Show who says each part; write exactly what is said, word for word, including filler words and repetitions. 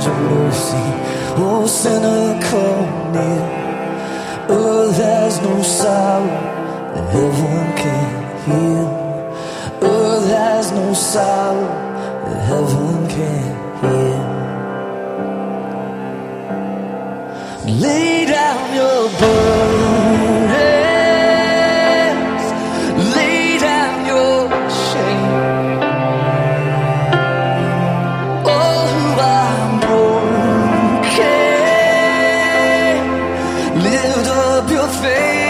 Speaker 1: arms of mercy, oh sinner come near. Oh, there's no sorrow that heaven can't heal. Oh, there's no sorrow that heaven can't heal. Lay down your burdens, lay down your shame. Oh, I'm broken, lift up your faith.